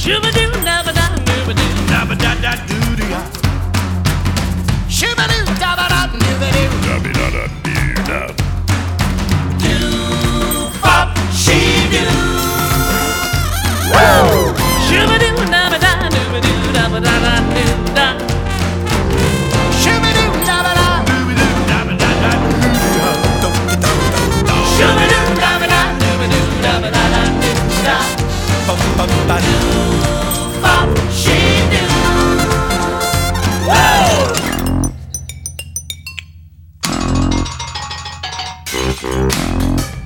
Shoo-ba-doo, da-ba-da, doo-ba-doo, da-ba-da-da-doo-doo-ya. Shoo-ba-doo, da-ba-da, doo-ba-doo, da-ba-da-da-doo-da. Do-bop, she-doo. Woo! Shoo-ba-doo, da-ba-da, doo-ba-doo, da-ba-da-da-doo-da. Shoo-ba-doo, da-ba-da, doo-ba-doo, da-ba-da-da-doo-da. Shoo-ba-doo, da-ba-da, doo-ba-doo, da-ba-da-da-doo-da. Do-bop, she-doo. Woo!